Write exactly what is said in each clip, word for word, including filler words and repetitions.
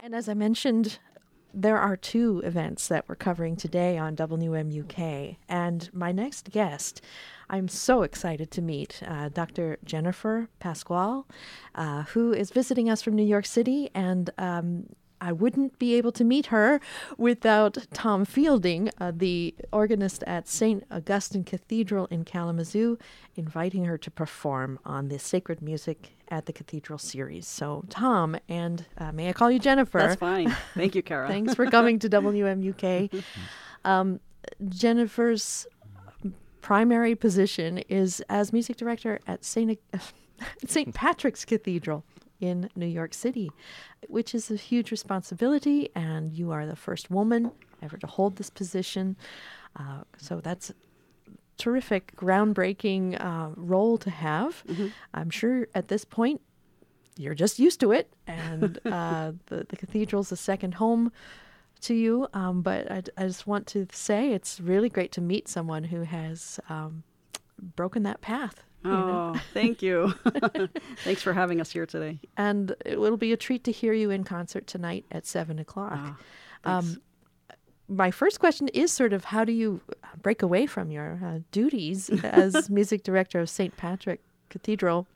And as I mentioned, there are two events that we're covering today on W M U K. And my next guest, I'm so excited to meet uh, Doctor Jennifer Pasquale, uh, who is visiting us from New York City. And um, I wouldn't be able to meet her without Tom Fielding, uh, the organist at Saint Augustine Cathedral in Kalamazoo, inviting her to perform on the Sacred Music at the Cathedral series. So, Tom, and uh, may I call you Jennifer? That's fine. Thank you, Kara. Thanks for coming to W M U K. Um, Jennifer's primary position is as music director at Saint Saint Patrick's Cathedral in New York City, which is a huge responsibility, and you are the first woman ever to hold this position. Uh, so that's a terrific, groundbreaking uh, role to have. Mm-hmm. I'm sure at this point you're just used to it, and uh, the, the cathedral's a second home to you. Um, but I, I just want to say it's really great to meet someone who has um, broken that path. Oh, you know? Thank you. Thanks for having us here today. And it will be a treat to hear you in concert tonight at seven o'clock. Oh, um, my first question is sort of how do you break away from your uh, duties as music director of Saint Patrick Cathedral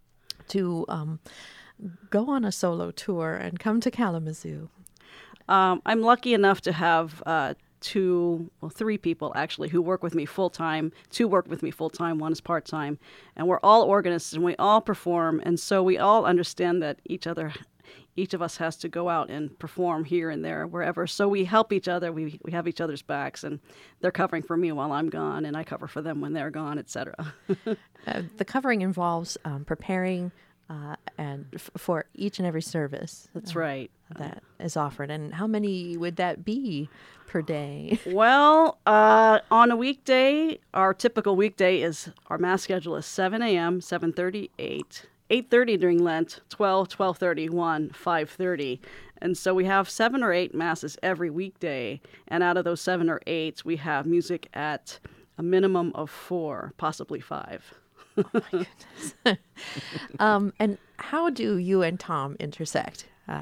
to um, go on a solo tour and come to Kalamazoo? Um, I'm lucky enough to have uh, two, well, three people actually who work with me full time. Two work with me full time, one is part time. And we're all organists and we all perform. And so we all understand that each other, each of us has to go out and perform here and there, wherever. So we help each other. We we have each other's backs, and they're covering for me while I'm gone, and I cover for them when they're gone, et cetera. uh, the covering involves um, preparing uh, and f- for each and every service. That's uh, right. That is offered. And how many would that be per day? Well, uh, on a weekday, our typical weekday is, our mass schedule is seven a.m., seven thirty, eight, eight thirty during Lent, twelve, twelve thirty, one, five thirty. And so we have seven or eight masses every weekday. And out of those seven or eight, we have music at a minimum of four, possibly five. Oh, my goodness. um, and how do you and Tom intersect? Uh,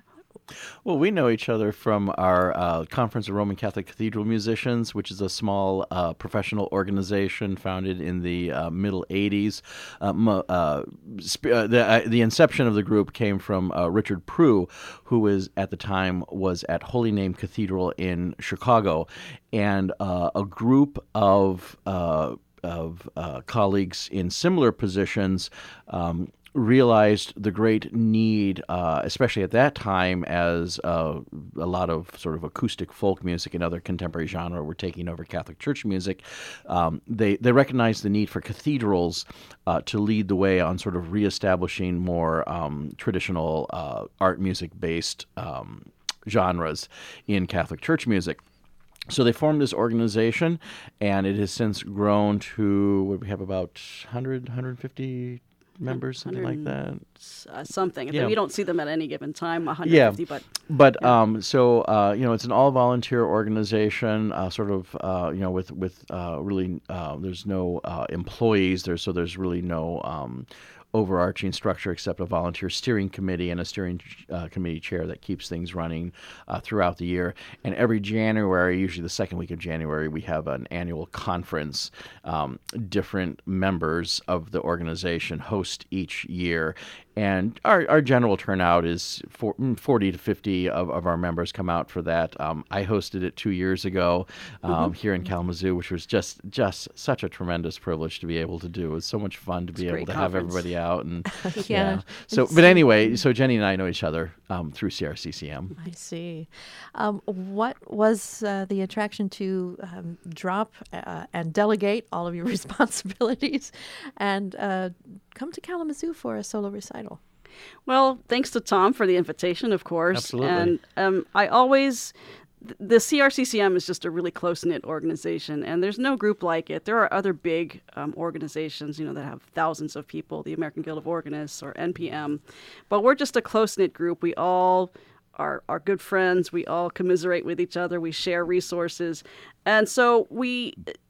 Well, we know each other from our uh, Conference of Roman Catholic Cathedral Musicians, which is a small uh, professional organization founded in the uh, middle eighties. Um, uh, sp- uh, the, uh, the inception of the group came from uh, Richard Prue, who was at the time was at Holy Name Cathedral in Chicago, and uh, a group of uh, of uh, colleagues in similar positions um, realized the great need, uh, especially at that time, as uh, a lot of sort of acoustic folk music and other contemporary genre were taking over Catholic church music. Um, they they recognized the need for cathedrals uh, to lead the way on sort of reestablishing more um, traditional uh, art music based um, genres in Catholic church music. So they formed this organization, and it has since grown to, what, we have about one hundred, one hundred fifty members, something like that. Uh, something. Yeah. We don't see them at any given time, one hundred fifty, yeah. but... But, yeah. um, so, uh, you know, it's an all-volunteer organization, uh, sort of, uh, you know, with, with uh, really, uh, there's no uh, employees, there, so there's really no... Um, overarching structure except a volunteer steering committee and a steering uh, committee chair that keeps things running uh, throughout the year. And every January, usually the second week of January, we have an annual conference. Um, different members of the organization host each year. And our, our general turnout is for, forty to fifty of, of our members come out for that. Um, I hosted it two years ago um, mm-hmm. here in Kalamazoo, which was just just such a tremendous privilege to be able to do. It was so much fun to be able to conference. have everybody out. And yeah. yeah. So, but anyway, so Jenny and I know each other um, through C R C C M. I see. Um, what was uh, the attraction to um, drop uh, and delegate all of your responsibilities and uh, come to Kalamazoo for a solo recital? Well, thanks to Tom for the invitation, of course. Absolutely. And um, I always, the C R C C M is just a really close-knit organization, and there's no group like it. There are other big um, organizations, you know, that have thousands of people, the American Guild of Organists or N P M, but we're just a close-knit group. We all are, are good friends. We all commiserate with each other. We share resources. And so we...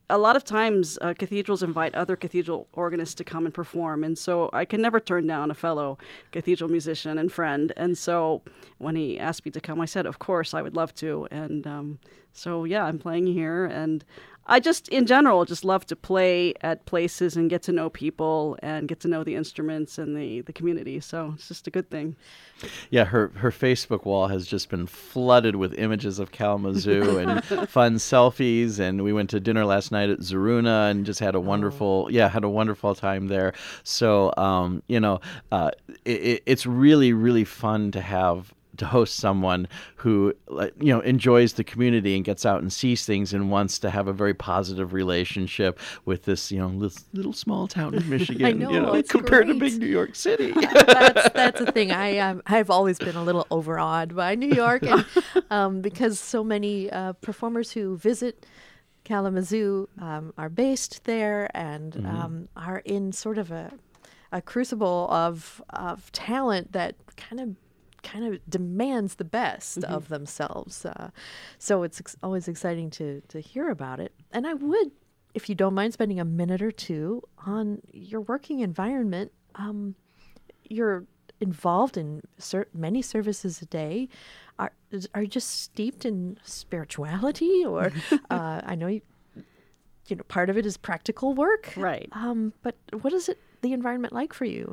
a lot of times uh, cathedrals invite other cathedral organists to come and perform, and so I can never turn down a fellow cathedral musician and friend. And so when he asked me to come, I said, of course, I would love to. And um, so, yeah, I'm playing here, and I just, in general, just love to play at places and get to know people and get to know the instruments and the, the community. So it's just a good thing. Yeah, her her Facebook wall has just been flooded with images of Kalamazoo and fun selfies. And we went to dinner last night at Zaruna and just had a wonderful, oh. yeah, had a wonderful time there. So, um, you know, uh, it, it's really, really fun to have to host someone who, you know, enjoys the community and gets out and sees things and wants to have a very positive relationship with this, you know, little, little small town in Michigan, I know, you know, it's compared great. to big New York City. that's that's the thing. I um, I've always been a little overawed by New York, and um, because so many uh, performers who visit Kalamazoo um, are based there and mm-hmm. um, are in sort of a a crucible of of talent that kind of. kind of demands the best mm-hmm. of themselves. Uh, so it's ex- always exciting to to hear about it. And I would, if you don't mind spending a minute or two on your working environment, um, you're involved in cer- many services a day. Are are you just steeped in spirituality? Or uh, I know you, you know, part of it is practical work. Right. Um, but what is it, the environment like for you?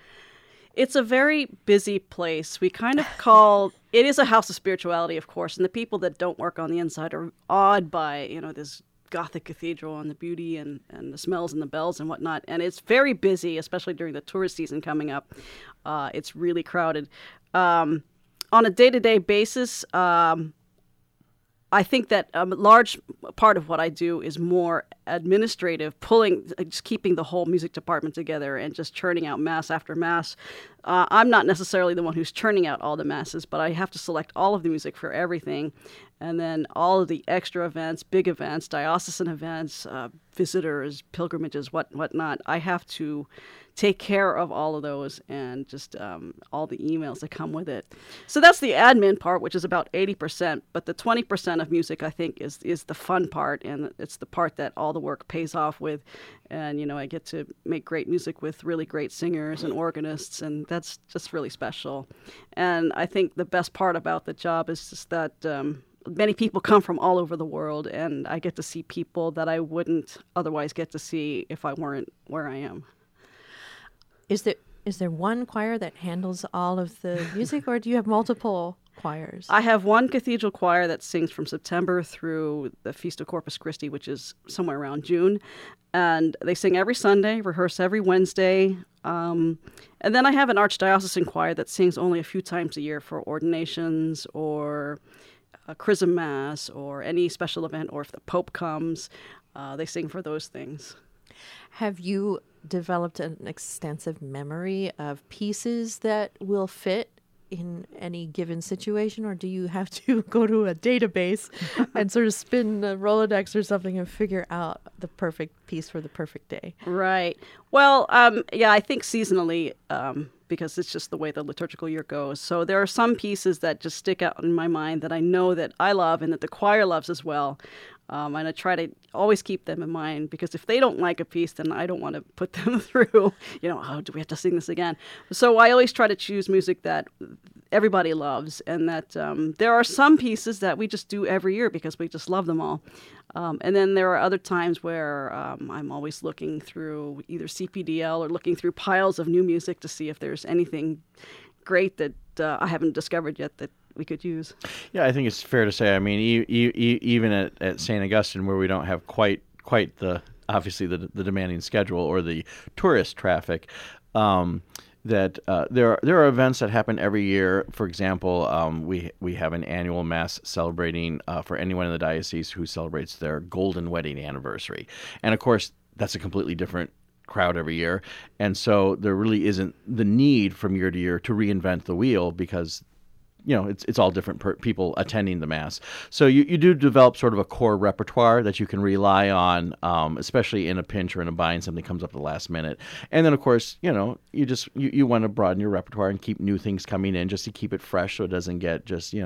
It's a very busy place. We kind of call it is a house of spirituality, of course, and the people that don't work on the inside are awed by, you know, this Gothic cathedral and the beauty and, and the smells and the bells and whatnot. And it's very busy, especially during the tourist season coming up. Uh, it's really crowded. Um, on a day-to-day basis, um, I think that a large part of what I do is more administrative, pulling, just keeping the whole music department together and just churning out mass after mass. Uh, I'm not necessarily the one who's churning out all the masses, but I have to select all of the music for everything. And then all of the extra events, big events, diocesan events, uh, visitors, pilgrimages, what whatnot. I have to take care of all of those and just um, all the emails that come with it. So that's the admin part, which is about eighty percent. But the twenty percent of music, I think, is is the fun part, and it's the part that all the work pays off with. And, you know, I get to make great music with really great singers and organists, and that's just really special. And I think the best part about the job is just that um, many people come from all over the world, and I get to see people that I wouldn't otherwise get to see if I weren't where I am. Is there is there one choir that handles all of the music, or do you have multiple choirs? I have one cathedral choir that sings from September through the Feast of Corpus Christi, which is somewhere around June. And they sing every Sunday, rehearse every Wednesday. Um, and then I have an archdiocesan choir that sings only a few times a year for ordinations or a chrism mass or any special event, or if the Pope comes, uh, they sing for those things. Have you developed an extensive memory of pieces that will fit in any given situation, or do you have to go to a database and sort of spin a Rolodex or something and figure out the perfect piece for the perfect day? Right. Well, um, yeah, I think seasonally, um, because it's just the way the liturgical year goes. So there are some pieces that just stick out in my mind that I know that I love and that the choir loves as well. Um, and I try to always keep them in mind, because if they don't like a piece, then I don't want to put them through, you know, oh, do we have to sing this again? So I always try to choose music that everybody loves, and that um, there are some pieces that we just do every year because we just love them all. Um, and then there are other times where um, I'm always looking through either C P D L or looking through piles of new music to see if there's anything great that uh, I haven't discovered yet that we could use. Yeah, I think it's fair to say, I mean, e- e- even at, at Saint Augustine, where we don't have quite quite the, obviously, the, the demanding schedule or the tourist traffic, um, that uh, there are there are events that happen every year. For example, um, we we have an annual mass celebrating uh, for anyone in the diocese who celebrates their golden wedding anniversary. And of course, that's a completely different crowd every year. And so there really isn't the need from year to year to reinvent the wheel, because you know, it's it's all different per- people attending the Mass. So you, you do develop sort of a core repertoire that you can rely on, um, especially in a pinch or in a bind, something comes up at the last minute. And then, of course, you know, you just you, you want to broaden your repertoire and keep new things coming in just to keep it fresh so it doesn't get just, you know,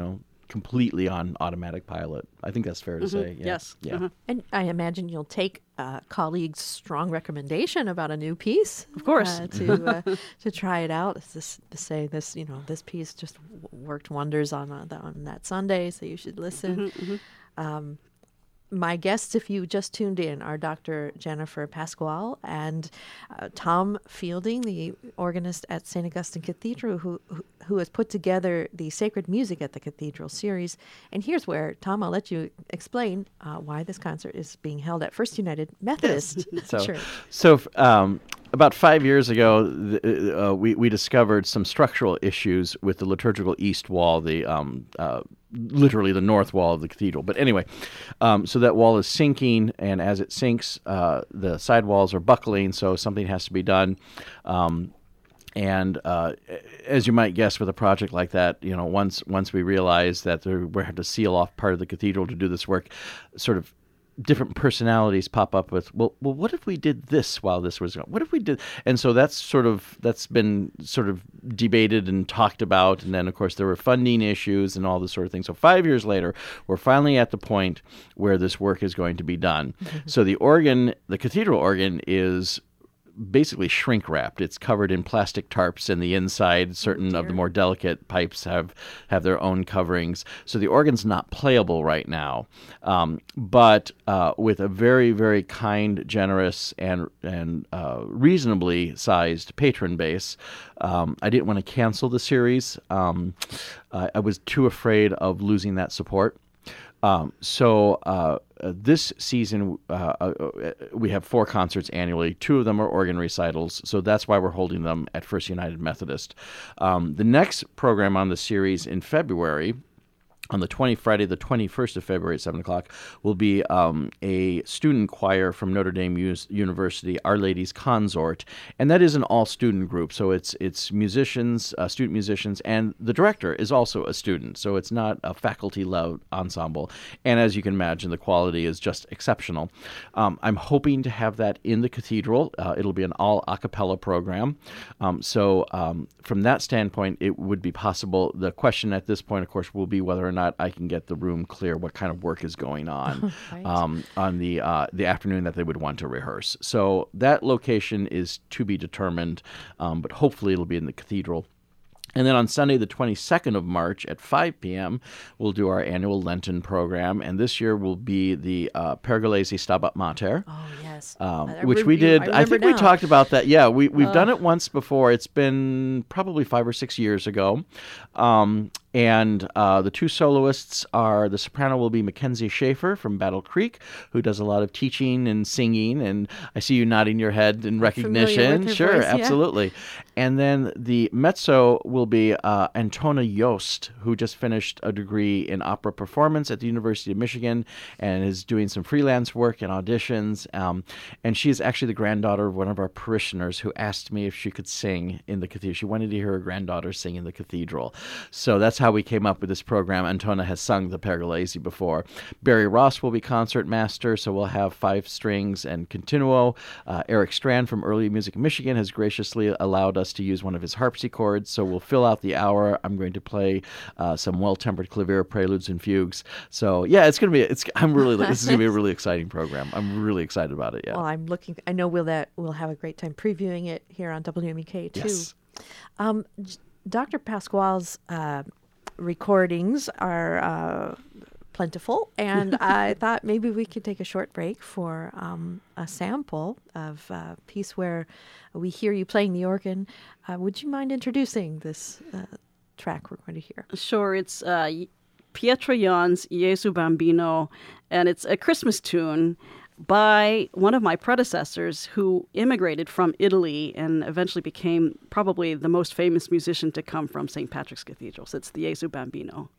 completely on automatic pilot. I think that's fair to say. Yeah. Yes. Yeah. Uh-huh. And I imagine you'll take a colleague's strong recommendation about a new piece, Of course. uh, to uh, to try it out. Is this to say this? You know, this piece just w- worked wonders on uh, the, on that Sunday, so you should listen. Um, my guests, if you just tuned in, are Doctor Jennifer Pasquale and uh, Tom Fielding, the organist at Saint Augustine Cathedral, who, who who has put together the Sacred Music at the Cathedral series. And here's where, Tom, I'll let you explain uh, why this concert is being held at First United Methodist So, Church. so um, about five years ago, th- uh, we we discovered some structural issues with the liturgical east wall, the um, uh, literally the north wall of the cathedral. But anyway, um, so that wall is sinking, and as it sinks, uh, the side walls are buckling. So something has to be done. Um, And uh, as you might guess, with a project like that, you know, once once we realized that there, we had to seal off part of the cathedral to do this work, sort of different personalities pop up with, well, well, what if we did this while this was going? What if we did? And so that's sort of that's been sort of debated and talked about. And then, of course, there were funding issues and all this sort of thing. So five years later, we're finally at the point where this work is going to be done. So the organ, the cathedral organ, is basically shrink wrapped. It's covered in plastic tarps, and the inside, certain Oh, of the dear. more delicate pipes have have their own coverings. So the organ's not playable right now, um, but uh, with a very, very kind, generous, and and uh, reasonably sized patron base, um, I didn't want to cancel the series. Um, I, I was too afraid of losing that support. Um, so uh, uh, this season, uh, uh, we have four concerts annually. Two of them are organ recitals, so that's why we're holding them at First United Methodist. Um, the next program on the series in February, on the twenty Friday, the twenty-first of February at seven o'clock, will be um, a student choir from Notre Dame U- University, Our Lady's Consort, and that is an all-student group. So it's it's musicians, uh, student musicians, and the director is also a student. So it's not a faculty-led ensemble. And as you can imagine, the quality is just exceptional. Um, I'm hoping to have that in the cathedral. Uh, it'll be an all a cappella program. Um, so um, from that standpoint, it would be possible. The question at this point, of course, will be whether or not I can get the room clear, what kind of work is going on Right. um, on the uh, the afternoon that they would want to rehearse. So that location is to be determined, um, but hopefully it'll be in the cathedral. And then on Sunday, the twenty-second of March at five p.m., we'll do our annual Lenten program. And this year will be the uh, Pergolesi Stabat Mater. Oh, yes. Um, I which rem- we did. I I, remember think we now. talked about that. Yeah, we we've done it once before. It's been probably five or six years ago. Um, and uh, the two soloists are, the soprano will be Mackenzie Schaefer from Battle Creek, who does a lot of teaching and singing. And I see you nodding your head in recognition. with her Sure, voice, yeah. absolutely. And then the mezzo will be uh, Antona Yost, who just finished a degree in opera performance at the University of Michigan and is doing some freelance work and auditions. Um, and she is actually the granddaughter of one of our parishioners who asked me if she could sing in the cathedral. She wanted to hear her granddaughter sing in the cathedral. So that's how we came up with this program. Antona has sung the Pergolesi before. Barry Ross will be concert master, so we'll have five strings and continuo. Uh, Eric Strand from Early Music Michigan has graciously allowed us to use one of his harpsichords, so we'll fill out the hour. I'm going to play uh, some well-tempered clavier preludes and fugues. So yeah, it's gonna be. It's. I'm really. This is gonna be a really exciting program. I'm really excited about it. Yeah. Well, I'm looking. I know we'll that we'll have a great time previewing it here on W M E K too. Yes. Um, J- Doctor Pasquale's uh, recordings are uh, plentiful, and I thought maybe we could take a short break for um, a sample of a piece where we hear you playing the organ. Uh, would you mind introducing this uh, track we're going to hear? Sure, it's uh, Y- Pietro Jan's Jesu Bambino, and it's a Christmas tune by one of my predecessors who immigrated from Italy and eventually became probably the most famous musician to come from Saint Patrick's Cathedral. So it's the Jesu Bambino.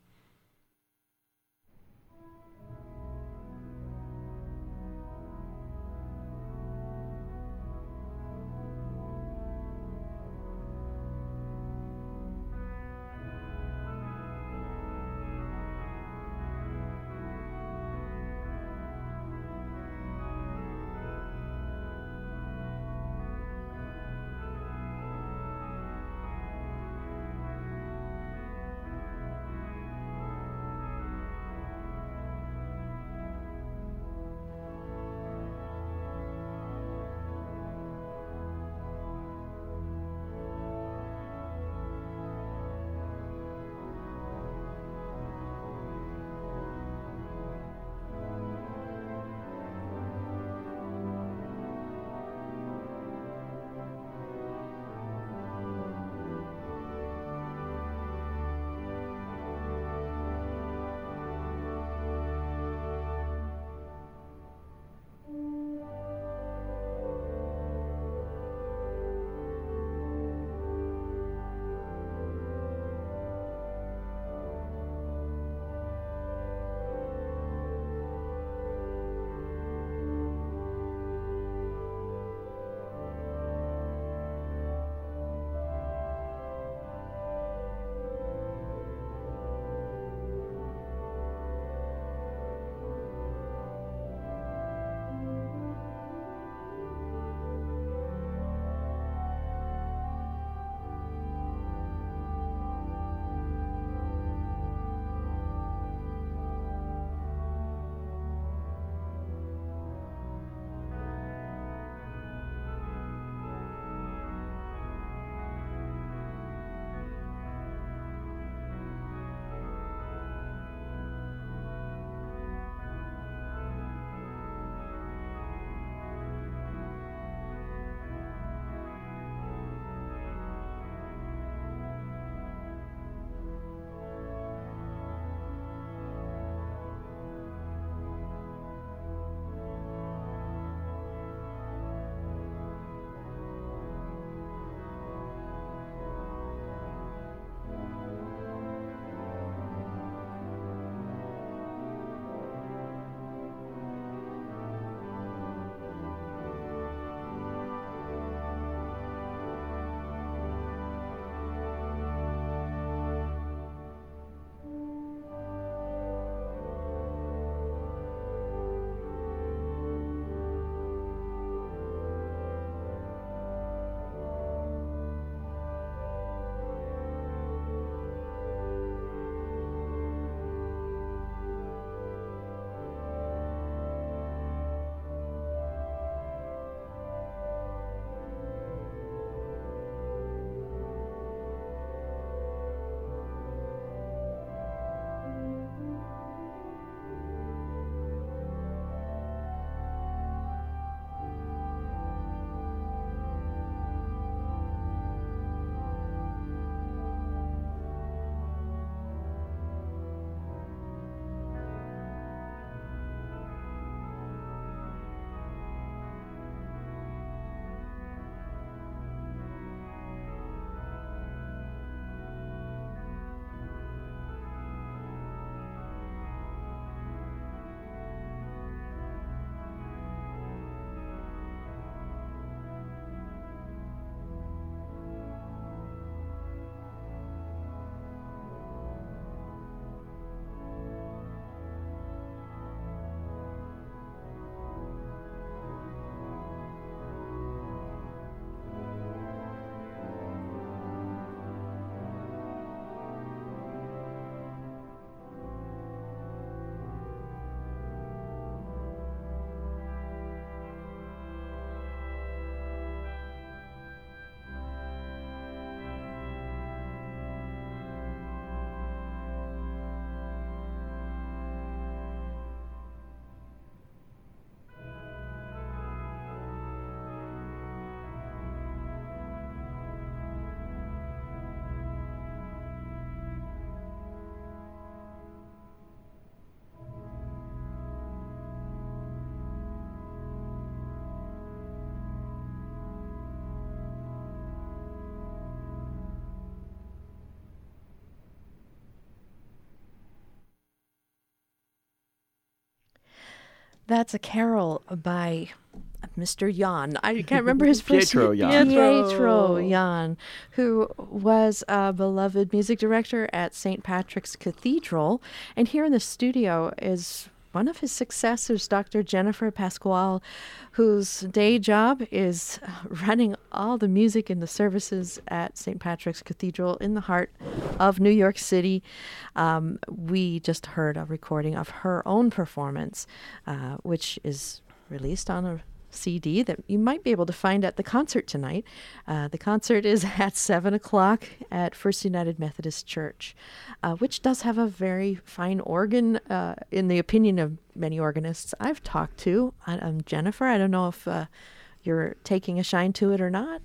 That's a carol by Mister Jan. I can't remember his first Pietro name. Jan. Pietro Jan, who was a beloved music director at Saint Patrick's Cathedral. And here in the studio is one of his successors, Doctor Jennifer Pasquale, whose day job is running all the music in the services at Saint Patrick's Cathedral in the heart of New York City. Um, we just heard a recording of her own performance, uh, which is released on a C D that you might be able to find at the concert tonight. Uh, the concert is at seven o'clock at First United Methodist Church, uh, which does have a very fine organ, uh, in the opinion of many organists I've talked to. I, um, Jennifer, I don't know if uh, you're taking a shine to it or not.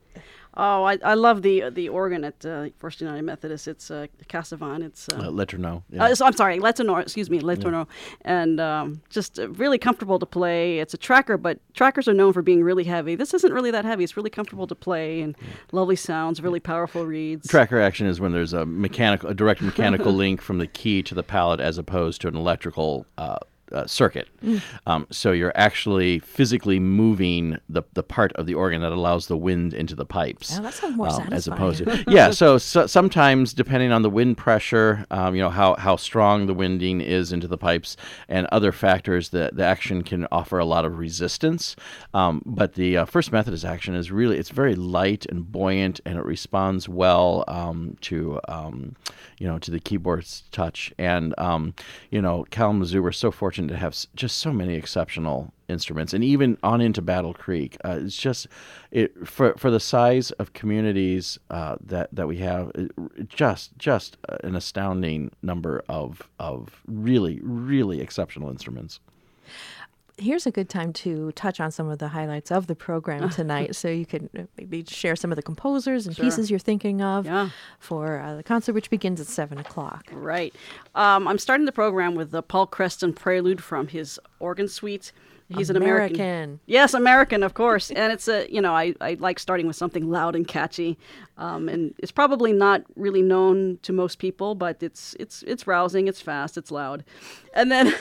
Oh, I, I love the the organ at uh, First United Methodist. It's uh, Casavan. It's uh, Uh, Letourneau. Yeah. Uh, so, I'm sorry, Letourneau, excuse me, Letourneau. And um, just uh, really comfortable to play. It's a tracker, but trackers are known for being really heavy. This isn't really that heavy. It's really comfortable to play and lovely sounds, really powerful reeds. Tracker action is when there's a mechanical, a direct mechanical link from the key to the palette as opposed to an electrical uh, uh, circuit. Um, so you're actually physically moving the, the part of the organ that allows the wind into the pipes. Oh, that sounds more um, as satisfying. opposed to yeah. So, so sometimes depending on the wind pressure, um, you know how, how strong the winding is into the pipes, and other factors, the the action can offer a lot of resistance. Um, but the uh, First Methodist action is really it's very light and buoyant, and it responds well um, to um, you know to the keyboard's touch. And um, you know Kalamazoo, we're so fortunate to have s- just so many exceptional instruments, and even on into Battle Creek, uh, it's just it for for the size of communities uh, that that we have, it, just just an astounding number of of really really exceptional instruments. Here's a good time to touch on some of the highlights of the program tonight, so you can uh, maybe share some of the composers and Sure. pieces you're thinking of Yeah. for uh, the concert, which begins at seven o'clock. Right. Um, I'm starting the program with the Paul Creston Prelude from his organ suite. He's an American. American. Yes, American, of course. And it's a, you know, I, I like starting with something loud and catchy. Um, and it's probably not really known to most people, but it's it's it's rousing, it's fast, it's loud. And then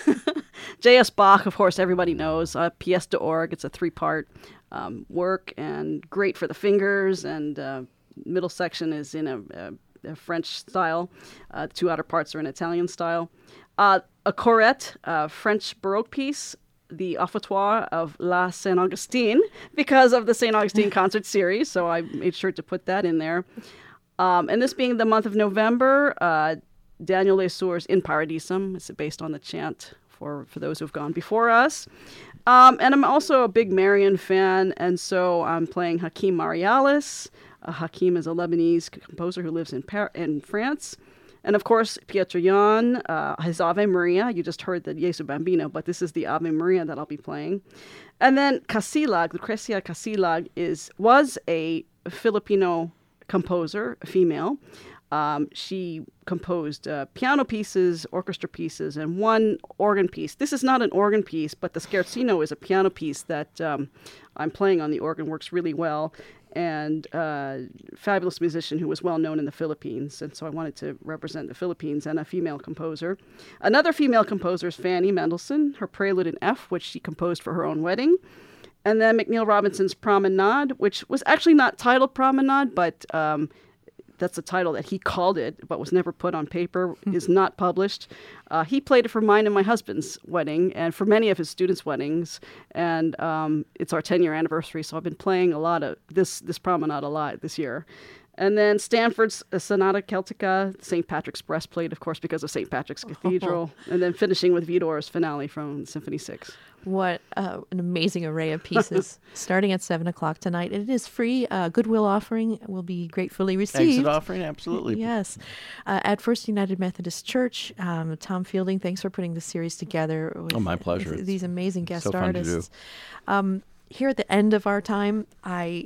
J S. Bach, of course, everybody knows. Uh, Pièce d'orgue, it's a three-part um, work and great for the fingers. And uh, middle section is in a, a, a French style. Uh, the two outer parts are in Italian style. Uh, a chorette, a French Baroque piece, the offertoire of La Saint Augustine, because of the Saint Augustine concert series, so I made sure to put that in there. Um, and this being the month of November, uh, Daniel Lesueur's In Paradisum. It's based on the chant for, for those who've gone before us. Um, and I'm also a big Marian fan, and so I'm playing Hakim Marialis. Uh, Hakim is a Lebanese composer who lives in Par- in France. And of course, Pietro Jan, uh, his Ave Maria. You just heard the Jesu Bambino, but this is the Ave Maria that I'll be playing. And then Casilag, Lucrecia Casilag, is was a Filipino composer, a female. Um, she composed uh, piano pieces, orchestra pieces, and one organ piece. This is not an organ piece, but the Scherzino is a piano piece that um, I'm playing on the organ, works really well. And uh, fabulous musician who was well known in the Philippines. And so I wanted to represent the Philippines and a female composer. Another female composer is Fanny Mendelssohn, her Prelude in F, which she composed for her own wedding. And then McNeill Robinson's Promenade, which was actually not titled Promenade, but um, that's the title that he called it, but was never put on paper, is not published. Uh, he played it for mine and my husband's wedding and for many of his students' weddings. And um, it's our ten-year anniversary, so I've been playing a lot of this this promenade a lot this year. And then Stanford's Sonata Celtica, Saint Patrick's Breastplate, of course, because of Saint Patrick's Cathedral. And then finishing with Vidor's Finale from Symphony six. What uh, an amazing array of pieces. Starting at seven o'clock tonight. It is free. Uh, Goodwill offering will be gratefully received. Exit offering, absolutely. Yes. Uh, at First United Methodist Church, um, Tom Fielding, thanks for putting this series together. With, Oh, my pleasure. with these amazing guest so fun to do. artists. Um, here at the end of our time, I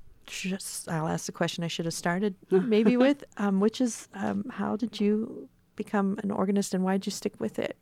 just, I'll ask the question I should have started maybe with, um, which is, um, how did you become an organist and why did you stick with it?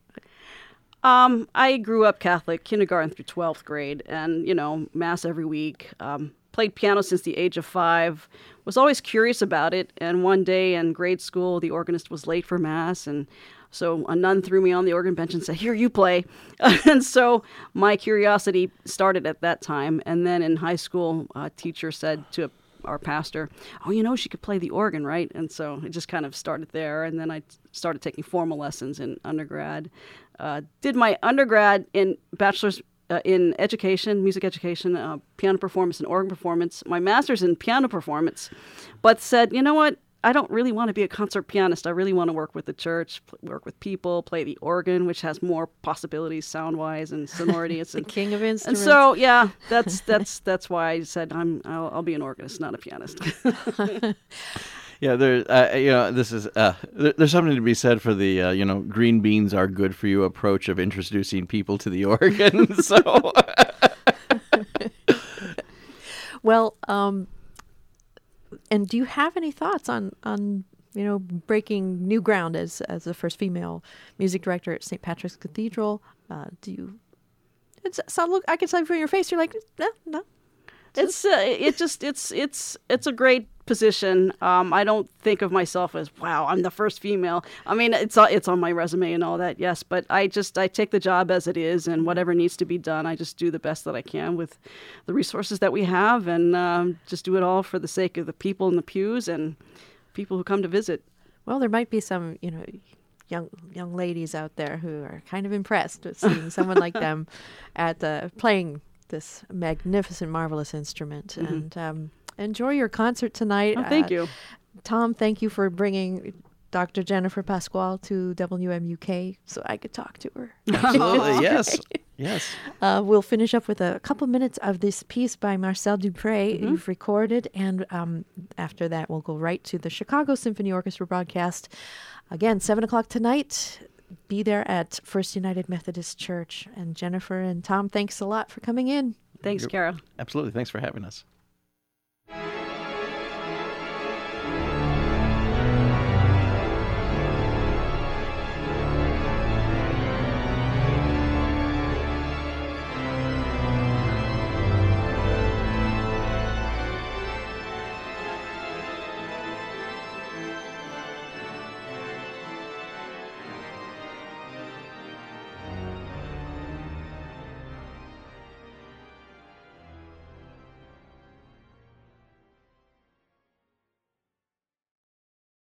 Um, I grew up Catholic, kindergarten through twelfth grade, and, you know, Mass every week, um, played piano since the age of five. Was always curious about it. And one day in grade school, the organist was late for mass, and so a nun threw me on the organ bench and said, "Here, you play." And so my curiosity started at that time. And then in high school, a teacher said to our pastor, "Oh, you know, she could play the organ, right?" And so it just kind of started there. And then I started taking formal lessons in undergrad. Uh, did my undergrad in bachelor's uh, in education, music education, uh, piano performance and organ performance. My master's in piano performance, but said, you know what? I don't really want to be a concert pianist. I really want to work with the church, work with people, play the organ, which has more possibilities sound-wise and sonority. It's the and, king of instruments. And so, yeah, that's that's that's why I said I'm I'll, I'll be an organist, not a pianist. Yeah, there. Uh, you know, this is uh, there, there's something to be said for the uh, you know, green beans are good for you approach of introducing people to the organ. So, well, um, and do you have any thoughts on on you know breaking new ground as as the first female music director at Saint Patrick's Cathedral? Uh, do you? It's so look. I can tell from your face. You're like, no, no. It's uh, it just it's it's it's a great position. Um, I don't think of myself as, wow, I'm the first female. I mean, it's uh, it's on my resume and all that, yes. But I just I take the job as it is, and whatever needs to be done, I just do the best that I can with the resources that we have, and um, just do it all for the sake of the people in the pews and people who come to visit. Well, there might be some, you know, young young ladies out there who are kind of impressed with seeing someone like them at uh, playing this magnificent, marvelous instrument. Mm-hmm. And um, enjoy your concert tonight. Oh, thank uh, you. Tom, thank you for bringing Doctor Jennifer Pasquale to W M U K so I could talk to her. Absolutely, yes. Yes. Uh, we'll finish up with a couple minutes of this piece by Marcel Dupré, mm-hmm. you've recorded, and um, after that we'll go right to the Chicago Symphony Orchestra broadcast. Again, seven o'clock tonight. Be there at First United Methodist Church. And Jennifer and Tom, thanks a lot for coming in. Thanks, Kara. Absolutely. Thanks for having us.